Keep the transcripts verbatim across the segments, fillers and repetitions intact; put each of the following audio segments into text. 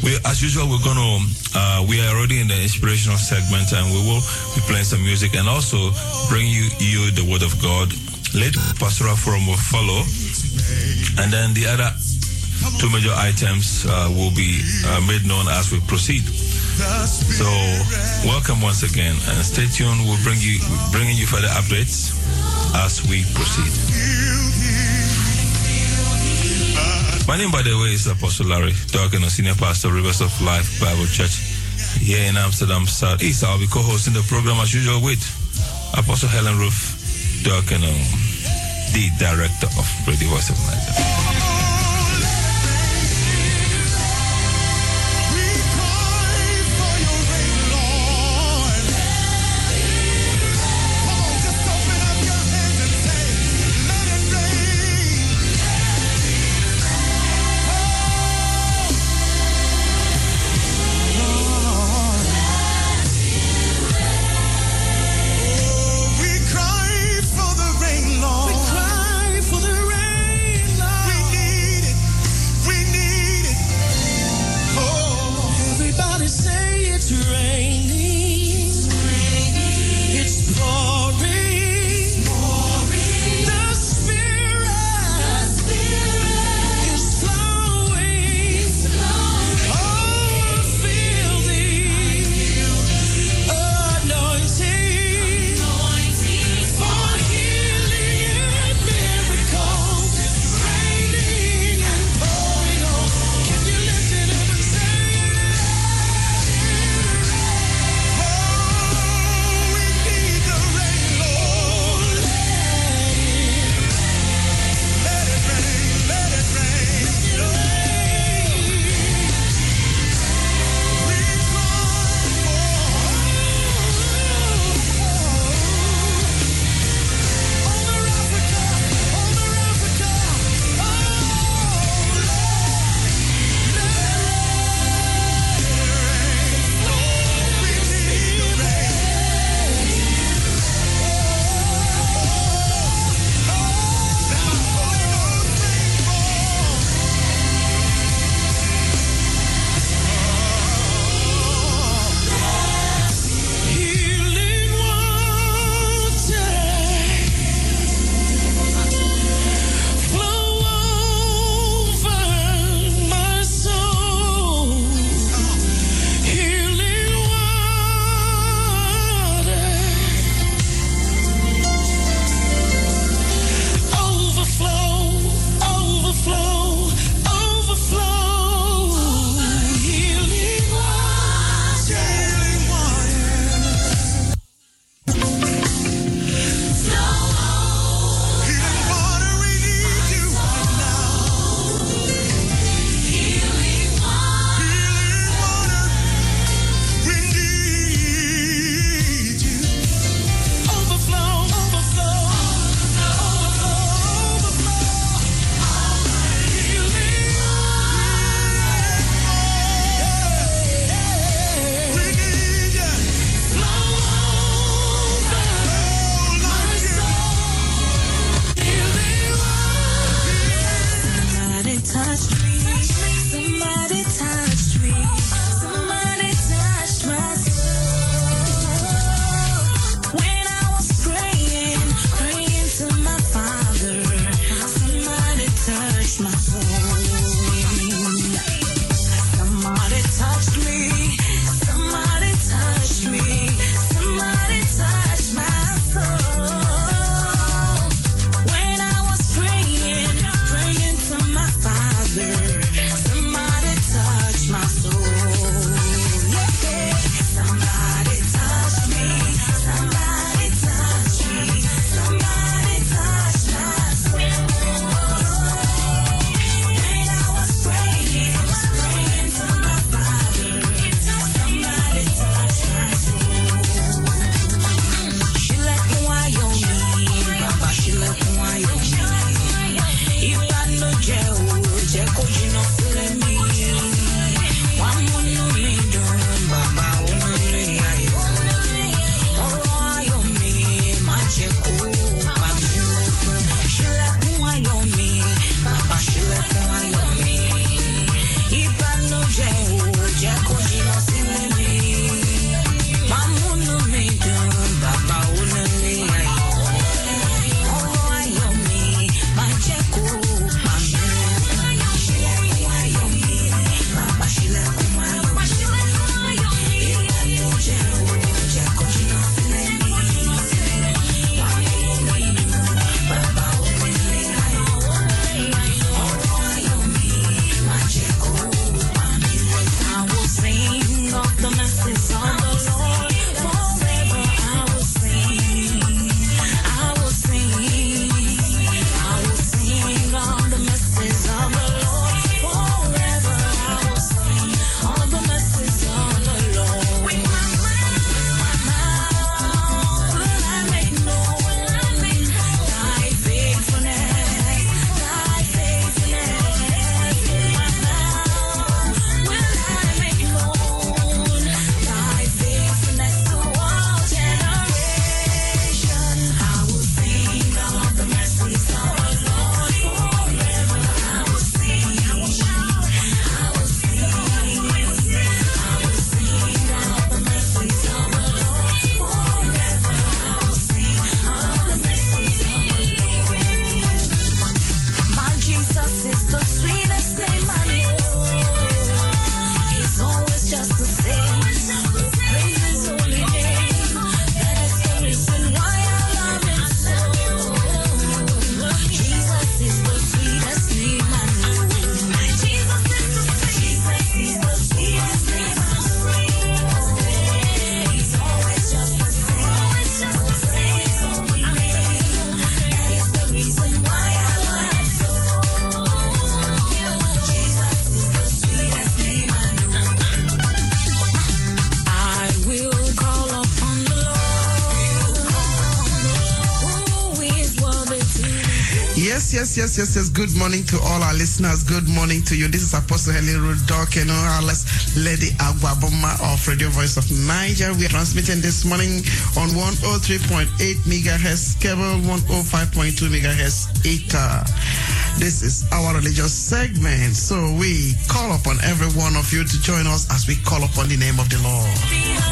we, as usual, we're going to, uh, we are already in the inspirational segment, and we will be playing some music and also bring you, you the Word of God. Later, Pastoral Forum will follow, and then the other two major items uh, will be uh, made known as we proceed. So, welcome once again, and stay tuned. We'll bring you, bringing you further updates as we proceed. My name, by the way, is Apostle Larry Darken, Senior Pastor, Rivers of Life Bible Church here in Amsterdam South East. I'll be co-hosting the program as usual with Apostle Helen Ruth Darken, the Director of Radio Voice of Nigeria. If I know Yes, yes, yes, yes, yes. Good morning to all our listeners. Good morning to you. This is Apostle Helen Rudok, you know, Lady Agwaboma of Radio Voice of Niger. We are transmitting this morning on one oh three point eight megahertz cable, one oh five point two megahertz ether. This is our religious segment. So we call upon every one of you to join us as we call upon the name of the Lord.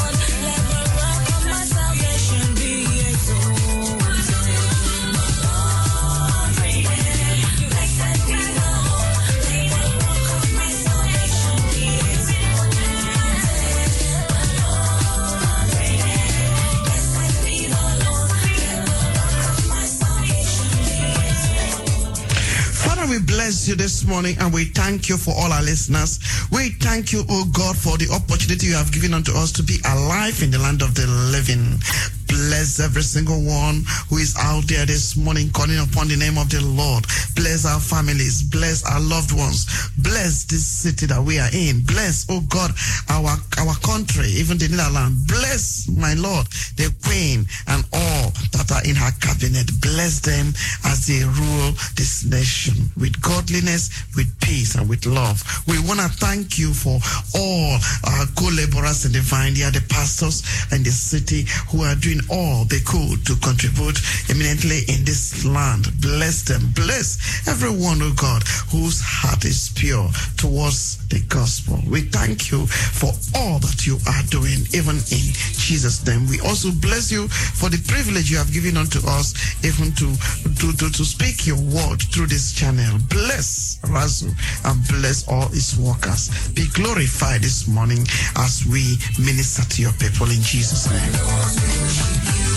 We bless you this morning and we thank you for all our listeners. We thank you, oh God, for the opportunity you have given unto us to be alive in the land of the living. Bless every single one who is out there this morning calling upon the name of the Lord. Bless our families. Bless our loved ones. Bless this city that we are in. Bless, oh God, our, our country, even the Netherlands. Bless, my Lord, the Queen and all that are in her cabinet. Bless them as they rule this nation with godliness, with peace, and with love. We want to thank you for all our co-laborers in the vineyard, the pastors in the city who are doing all they could to contribute eminently in this land. Bless them. Bless everyone, oh God, whose heart is pure towards the gospel. We thank you for all that you are doing, even in Jesus' name. We also bless you for the privilege you have given unto us, even to, to, to, to speak your word through this channel. Bless Razu and bless all his workers. Be glorified this morning as we minister to your people in Jesus' name.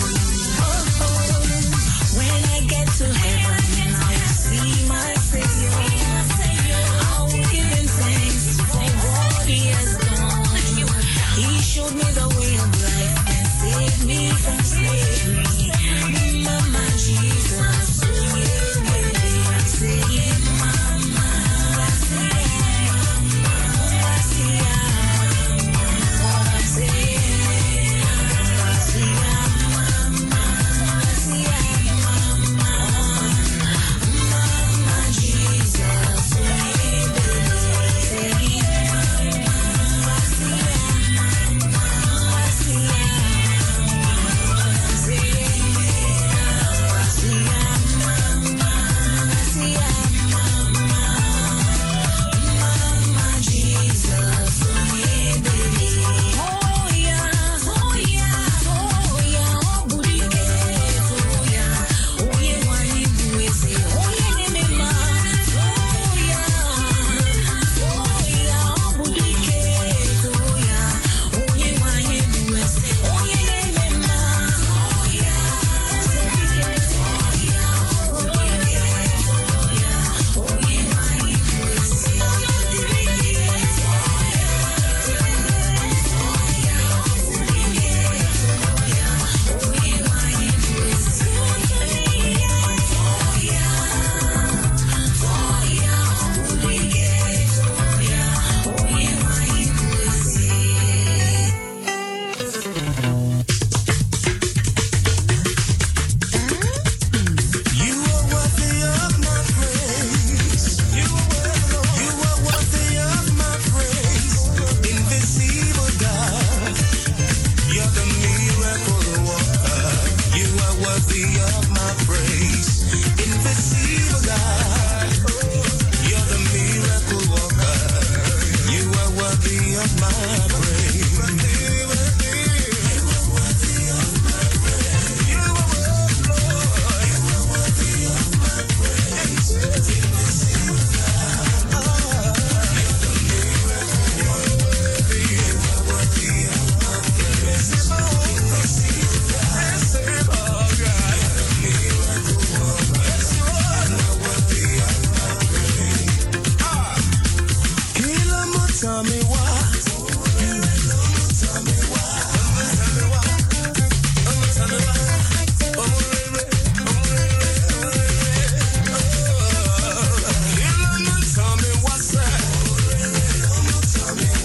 When I get to heaven, I will see my Savior. I will give him thanks for what he has done. He showed me the way of life and saved me from slavery. Mama Jesus, say Mama, say tell me why. Tell me why. Tell me why. Tell me why. Tell me what's that? Tell me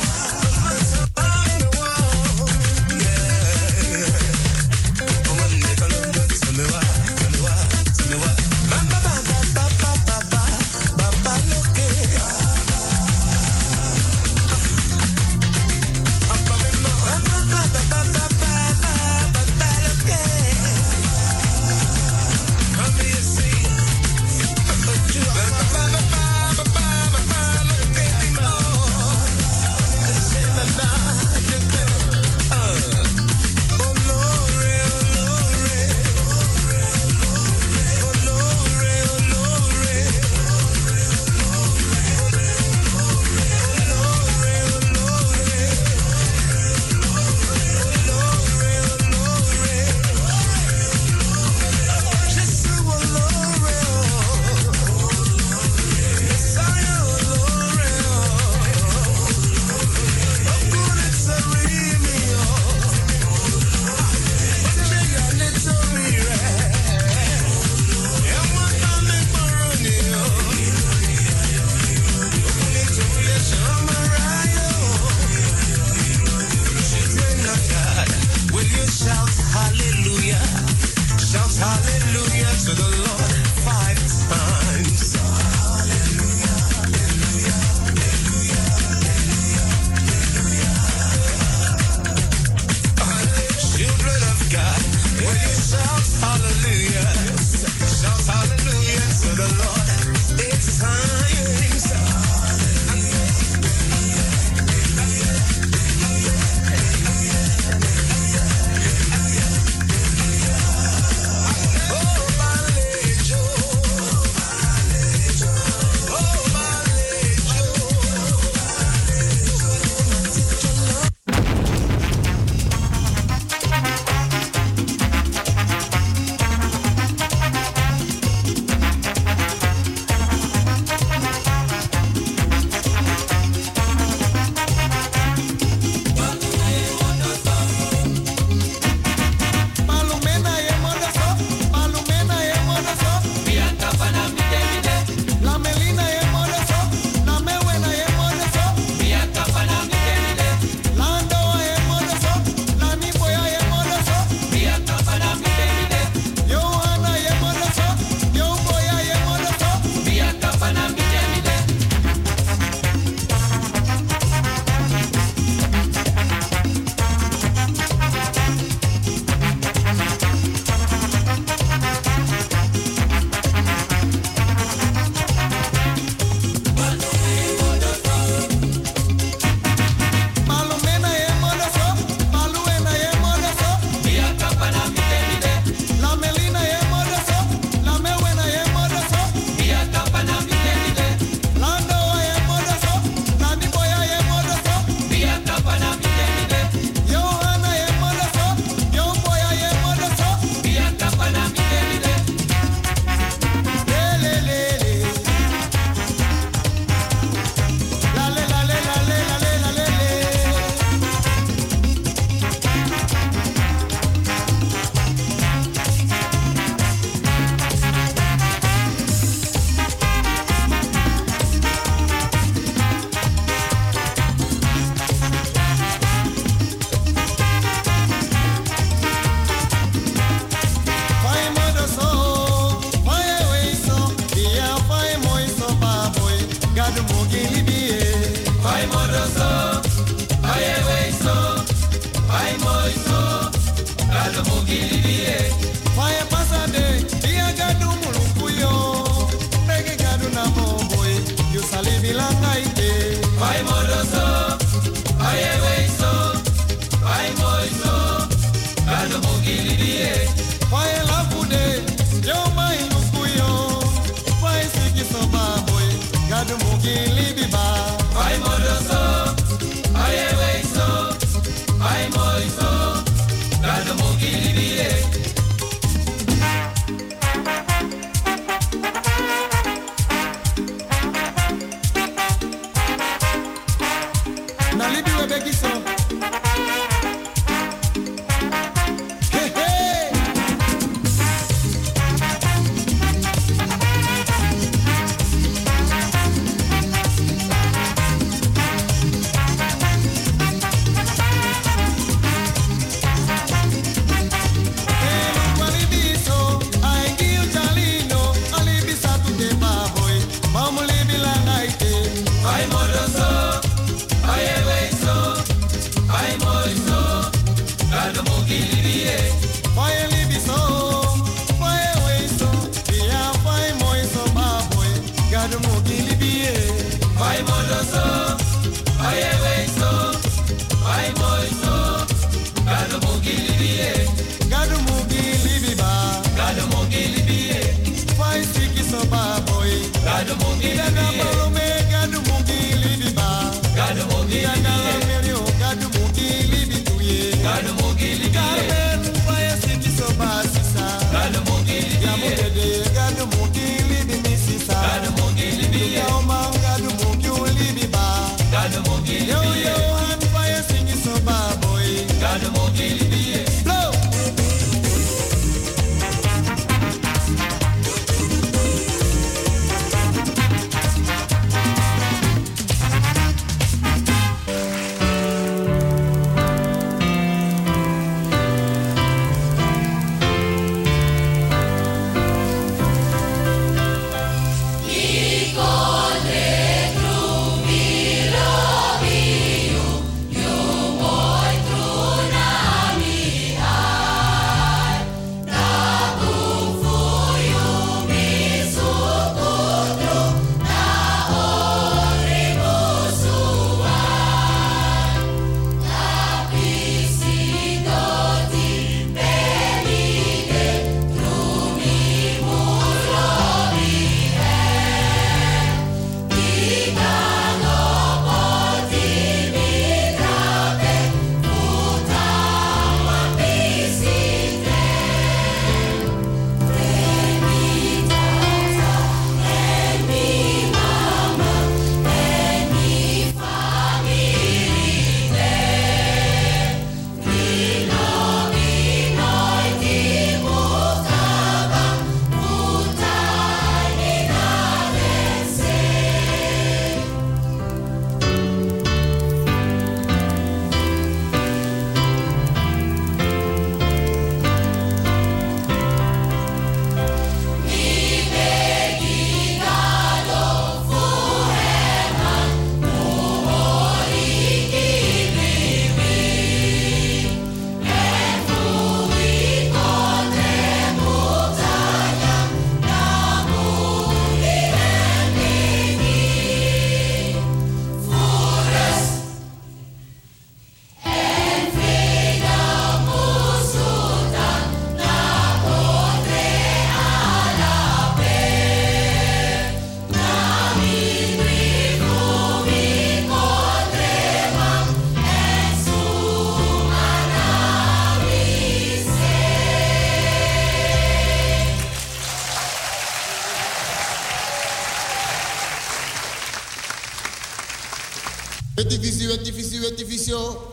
Edificio, edificio, edificio.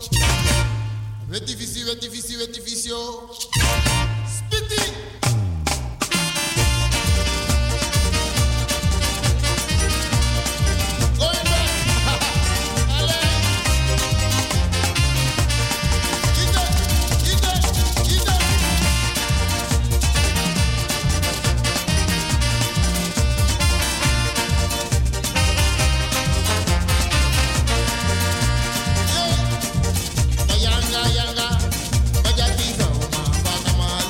Edificio, edificio, edificio. Spitty. Yanga, yanga, vaya tiza, uma, vaca mal.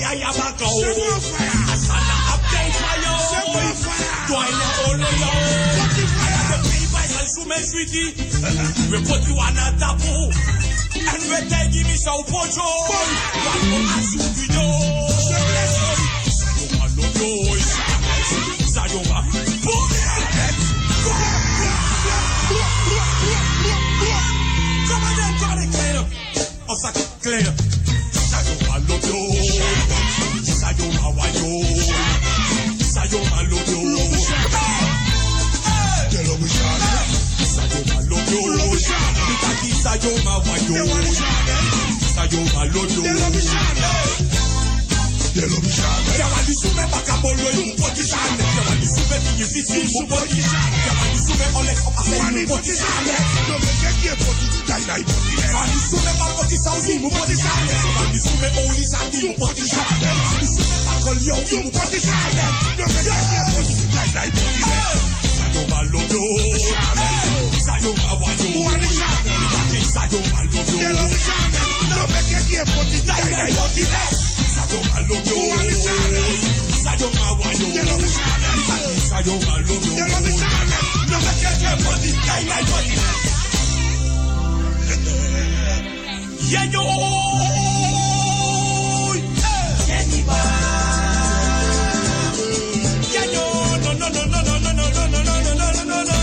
fire, Yabako. Asana update fire. Doine Olo yo. The people and Sume Sweetie. We put you on a taboo. And we take him so pocho. One more asu video. Sayoma no boy. Sayoma. Come on then, got it clear. Osaka clear. Sayoma no boy. Sayoma wayo. Sayoma no boy. Sayoma no boy. Sayoma wayo. Sayoma lodo. Yawani sume bakabolo yu potishane. Yawani sume tinifisi yu potishane. Yawani sume ole kopase yu potishane. Yawani sume bakotisa uzi yu potishane. Yawani sume oli sandi yu potishane. Yawani sume bakolyo yu potishane. Sayoma lodo. Sayoma wayo. Sayoma lodo. No me quede potishane. Sayoma lodo. Sayoma wayo. Sayoma lodo. No me quede potishane. Yeah yo. Yeah yo. No no no no no no no no no no no no no no.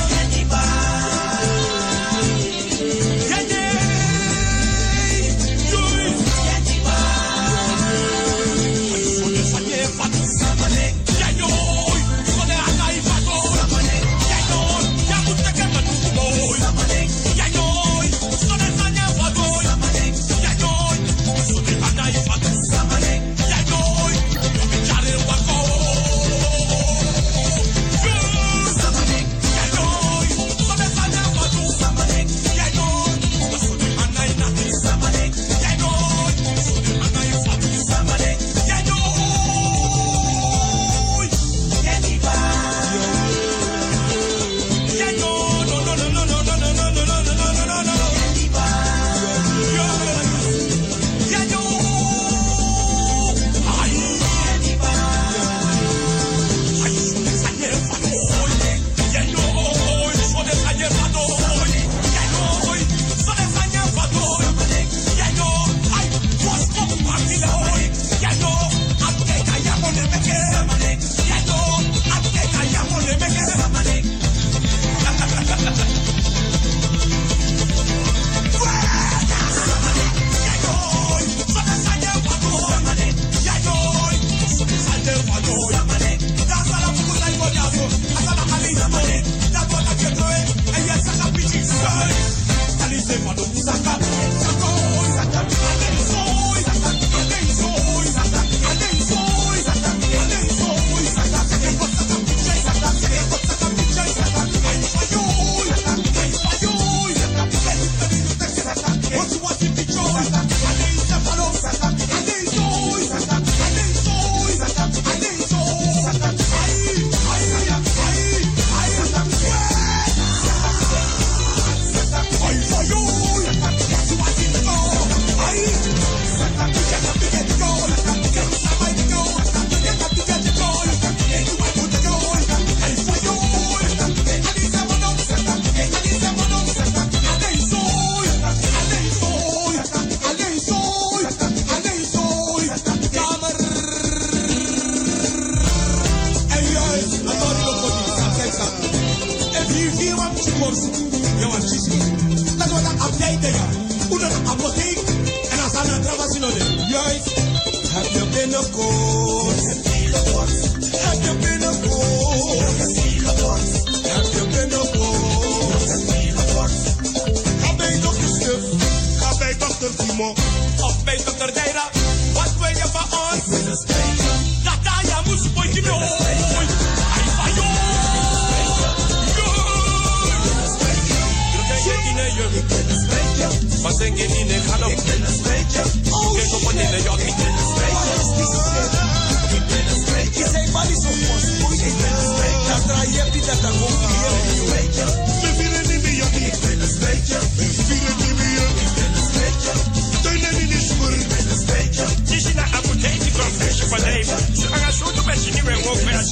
Confession.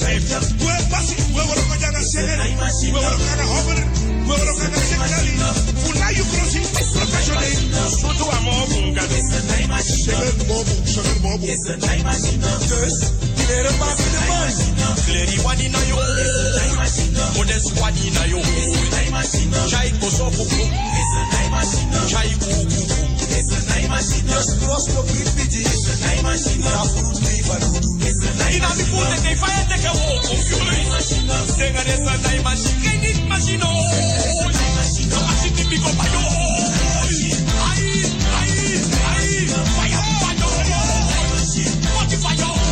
We passi, we were going to say, we were going to hover, we were going to say, for now you crossing professionally, so do a mob. It's a name machine. It's a name machine. Clear the pass the man. Clear the one in your own. Modest one in your own. Chai Kosovo. It's a name machine. Chai Kuku. It's a name machine. Just cross the bridge. It's a name machine. It's a name machine. Before they fire, take a walk of you. Sing it is a name machine. Get it machine. Oh, the machine to pick up by your own. Aye, aye, aye. Fire, fire. What if I know?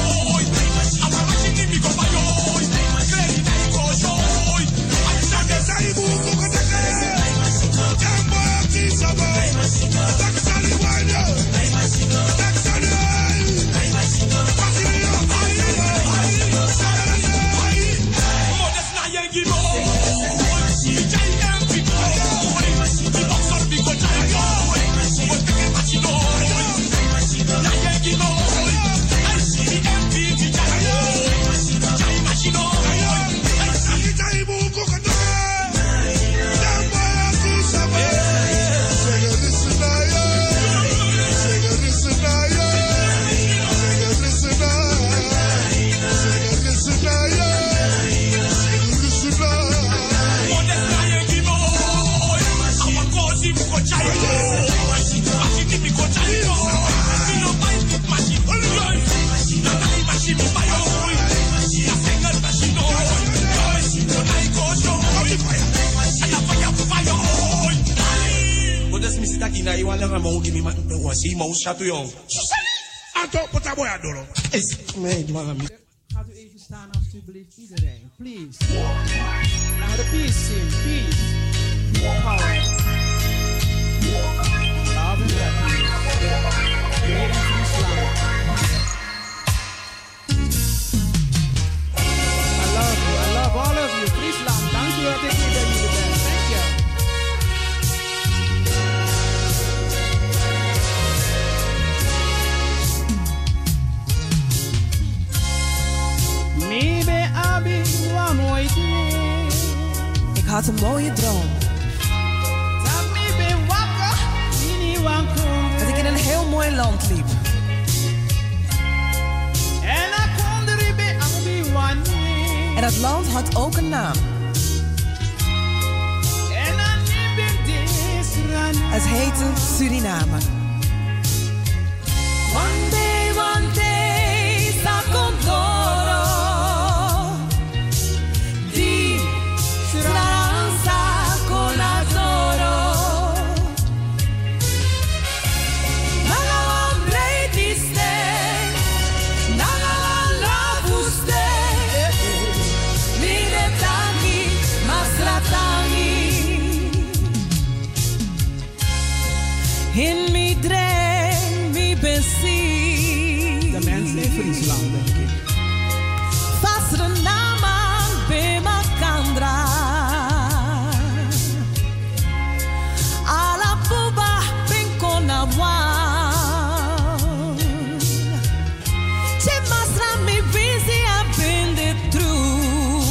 Gaat u even staan alsjeblieft, iedereen. Please. Now the peace team, peace. Power. Love and happiness. Great and Friesland. I love you, I love all of you. Friesland, dank u dat ik hier bij jullie ben. Thank you. Ik had een mooie droom. Dat ik in een heel mooi land liep. En dat land had ook een naam. Het heette Suriname. One day, one day, sta condoro. Di speranza con adoro. Nagawan breiti ste, nagawan labu ste. Mire tangi, masra tangi. In mi dren, mi pensi. De mensen in Friesland, denk ik. Fasre naman be makandra. Ala buba pinkona wan. Che masra mi busy up in the truth.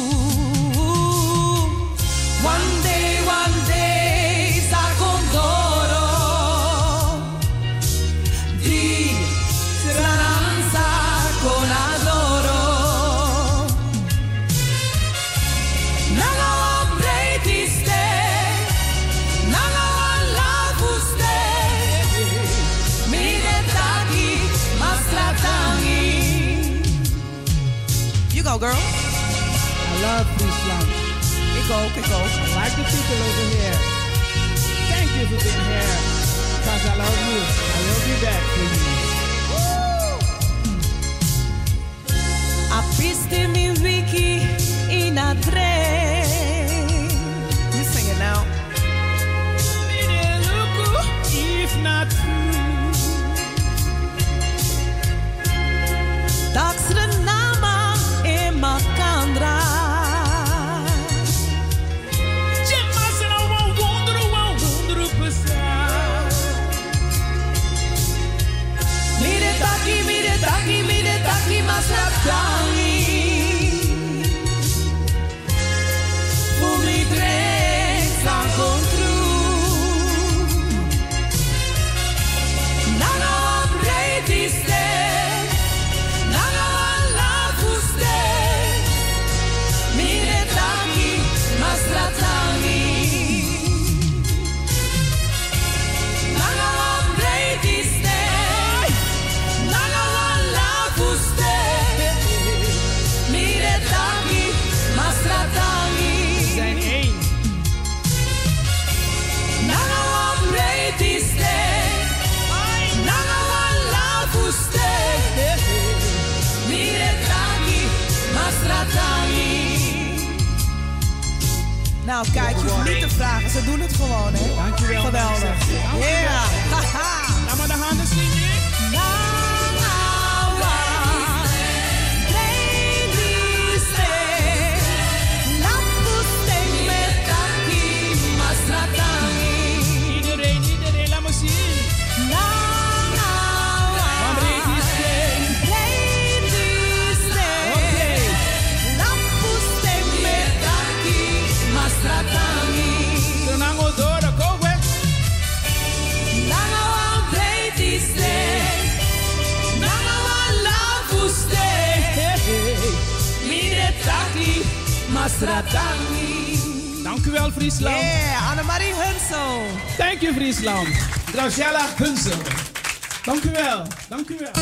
One day, one day, sa condoro. Di speranza con adoro. Nagawan breiti ste, nagawan labu ste. Mire tangi, masra tangi. You go, girl. I love Friesland. Ik ook, ik ook. I like the people over here. Thank you for being here. Because I love you. I will be back for you. Apriste mi wiki in a train. You sing it now. If not true. Daxre nama e makandra. Jemasena wa wonder wa wonder percent. Nou, kijk, je hoeft niet te vragen. Ze doen het gewoon, hè? Dankjewel. Geweldig. Dankjewel. Ja. Haha. Laat maar de handen zien. Iedereen, iedereen, laat me zien. Senang odora, go weg. Dank u wel, Friesland. Yeah, Annemarie Hunsel. Thank you, Friesland. Graciela Hunsel. Dank u wel. Dank u wel.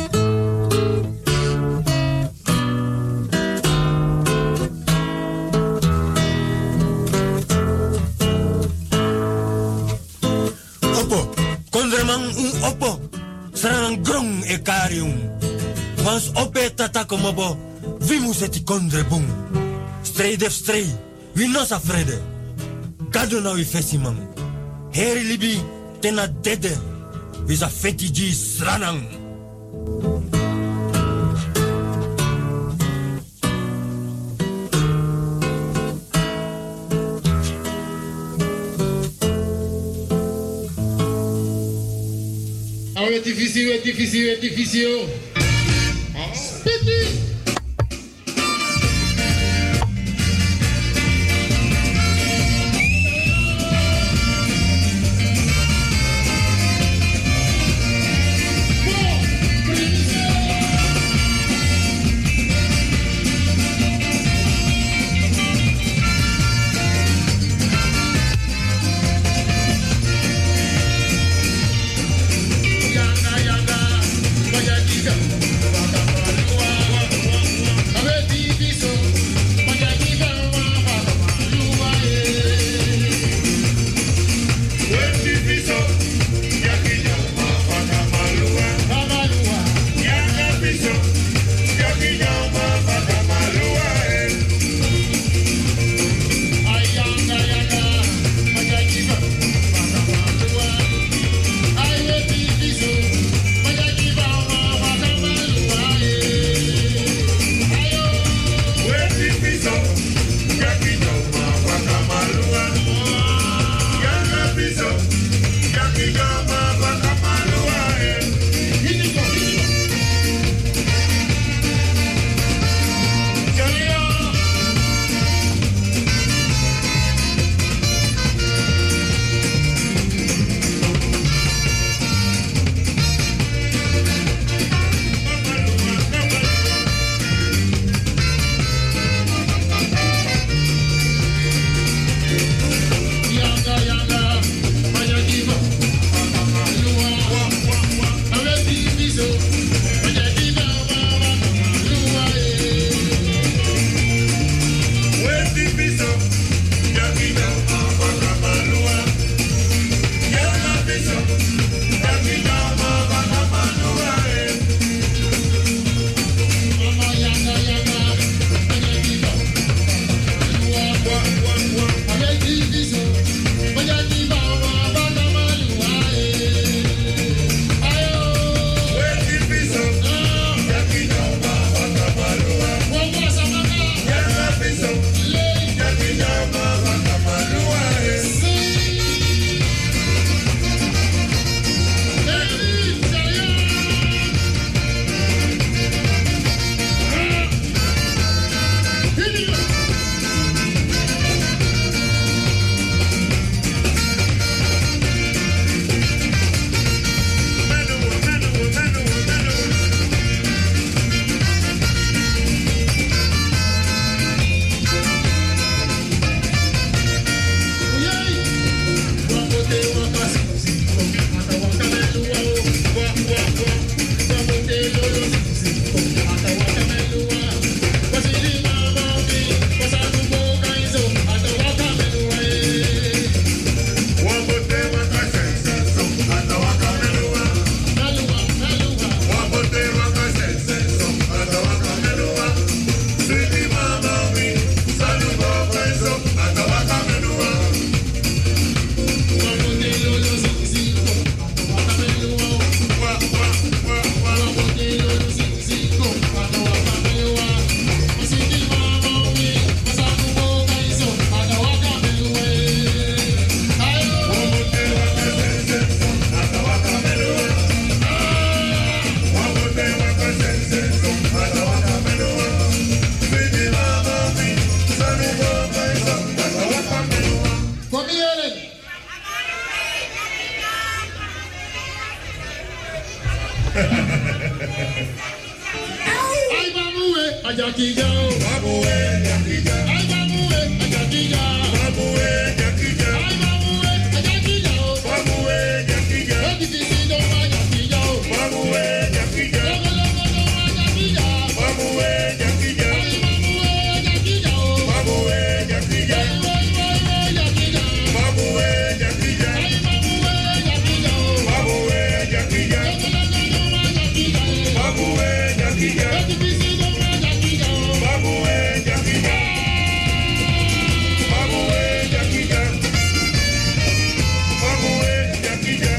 Opo, kondreman un opo, sarang grong e karium. Wans ope tatako mobo, vimus eti kondrebung. Strijd of strijd, wie nos afrede. Kado na wi fesiman. Heri libi, tena dede. Wis a fetiji sranang. É difícil, é difícil, é difícil. Spiti! Yanga, yanga, voy a quitar. Jackie Joe. Babu eh, Jackie Joe. Ay babu eh, Jackie Joe. Babu eh, Jackie Joe. Ay babu eh, Jackie Joe. Babu eh, Jackie Joe. Jackie Joe, Jackie Joe. Babu eh, Jackie Joe. Babu eh, Jackie Joe. Babu eh, Jackie Joe. Babu eh, Jackie Joe. Babu eh, Jackie Joe. Babu eh, Jackie Joe. Babu eh, Jackie Joe. Babu eh, Jackie Joe. Babu eh, Jackie Joe.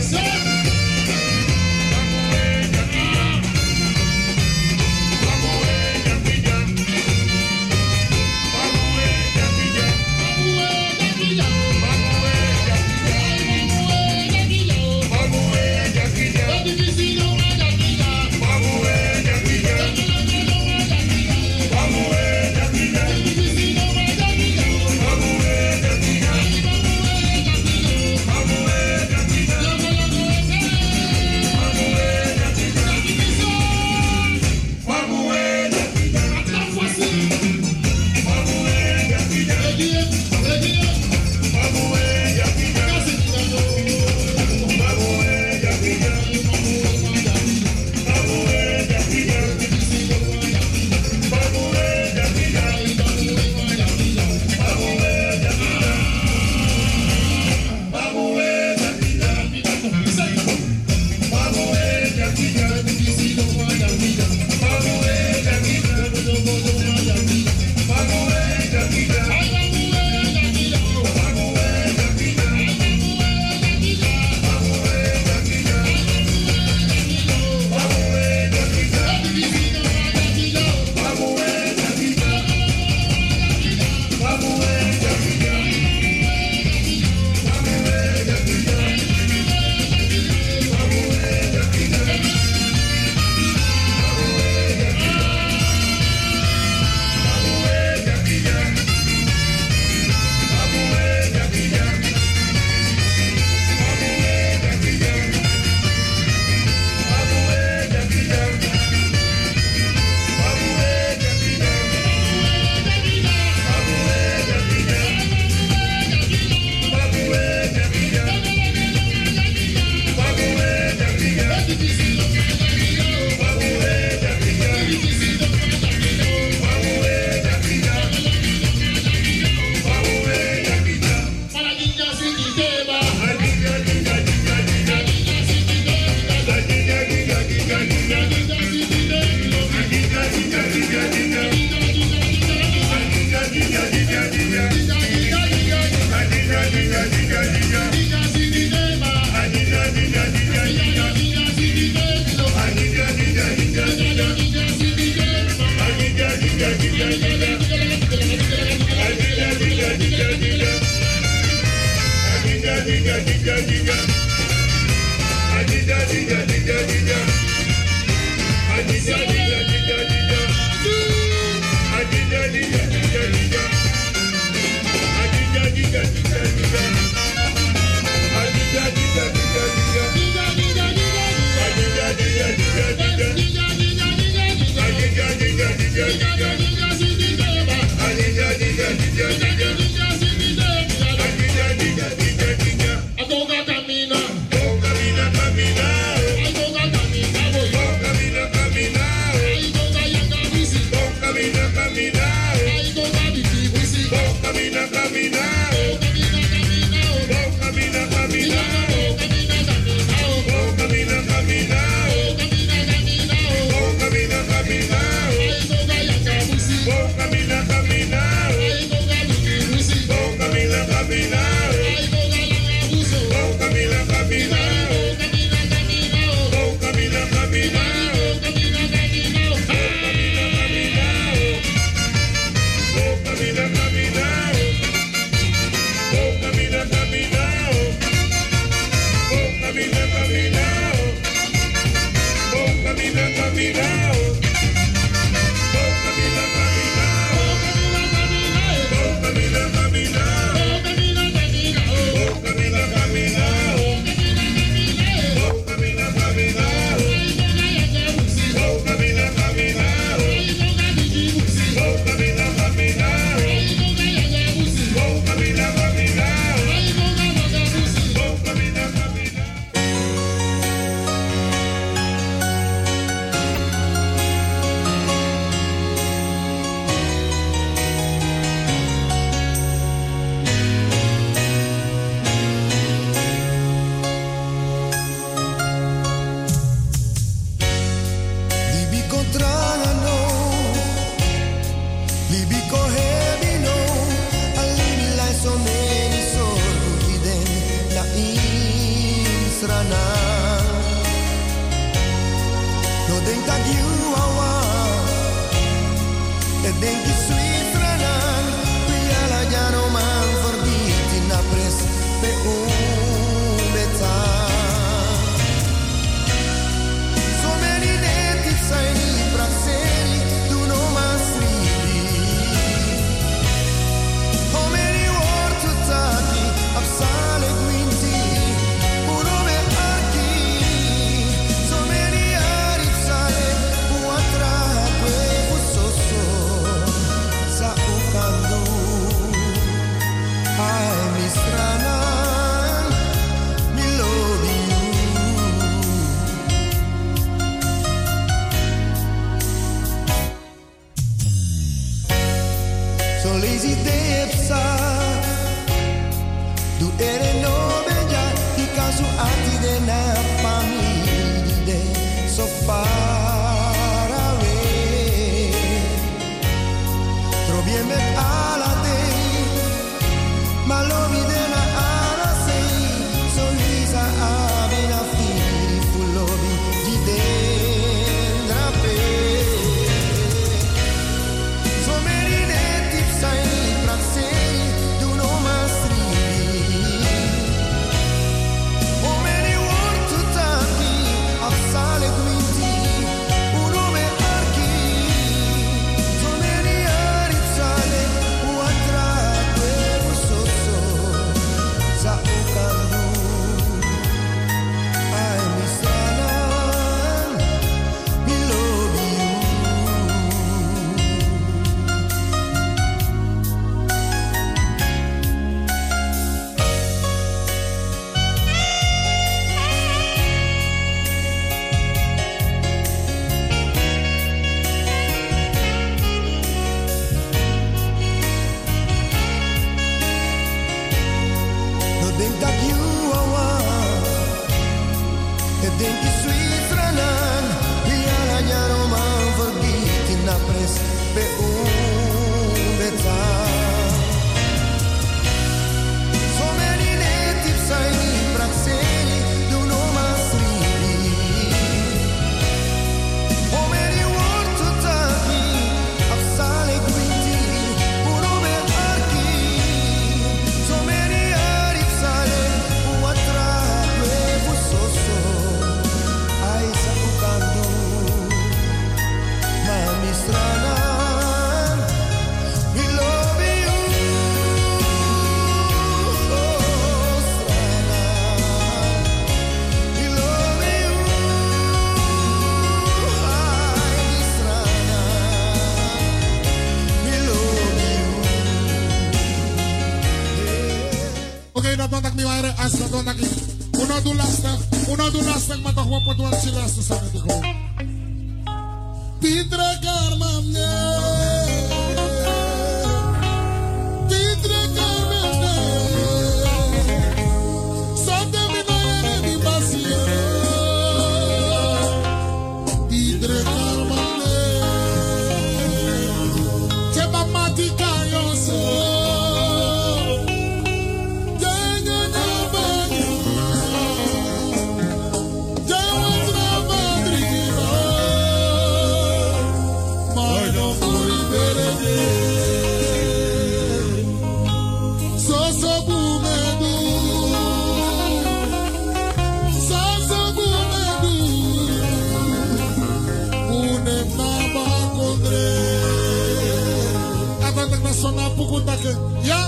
Libiko hebino, alilai so many so hidden na Israna. No denk dat you awa, e denk je Switzerna, piala ya no man verbiti na pres pe un beta. So many native sai praxeri, tu no mas ridi. How many words to taki, absale guinti, uno me archi. So many aripsale, uatra que usoso, sa ukandu. Ai mi strana, mi love you. So lazy depsa, du ere no bella, di caso ati de na famiglia, so far away. Trovieme ala te, ma lo vide na ara sei, so lisa abina fili, fullovi di dendra pe. So many native sai praxeri, du no mastri. How many words to taki, absale guinti, uno me archi. So many aripsale, uatra que usoso, sa ukandu. Ai mi strana, mi love you. No denk dat you awa, e denk je Switzerna, piala ya no man verbiti na pres pe un beta. So many native sai praxeri, du no mas ridi. How many words to taki, absale guinti, uno me archi. So many aripsale, uatra que usoso, ai sa ukandu. Mami strana, we love you. Oh, strana, we love you. Ai strana, we love you. Oké, dat dan dat ik niet waar als dat dan dat ik. Uno doe lastig, uno doe lastig, maar toch wel wat wat je lastig samen te gewoon. Pietre Carmane, Pietre Carmane, sate mi nare mi basie. Pietre Carmane, che ba matica yo so. Denga na banyo, dewa tra madrigiva. My no furi berede, so so bumedu, so so bumedu, une mama kondre. Ata tak na sona puku take, ya.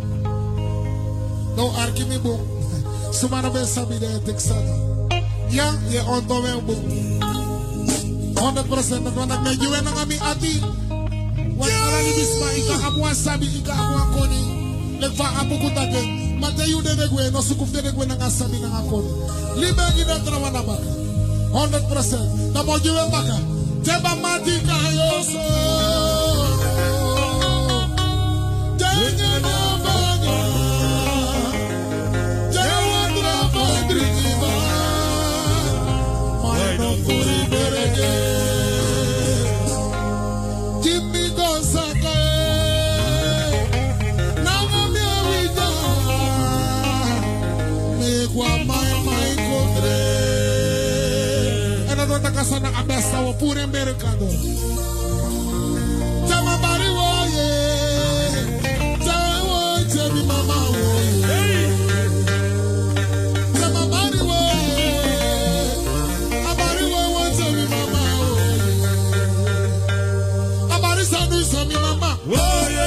No arkimi bu, sumana be sabi de texana. Ya, ye onto me bu. Hundred percent na tuan nak mejuwe na kami ati. Wan ala ni bisma ika abu sabi ika abu akoni. Lekfa abu kutage. Mate yu de degwe no sukuf de degwe na ngasabi na akoni. Libe gina trawana baka. Hundred percent. Na mojuwe baka. Teba mati kayoso. Denga na banga. Dewa trapa drikiba. Maino kuri berege. Jimmy Gonzaga. pure mercado. Chama bari woye. Chama woye chemi mama woye. Chama bari woye. Abari woye chemi mama woye. Abari sanu chemi mama woye.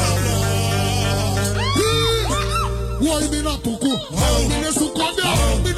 Why me not to go? How me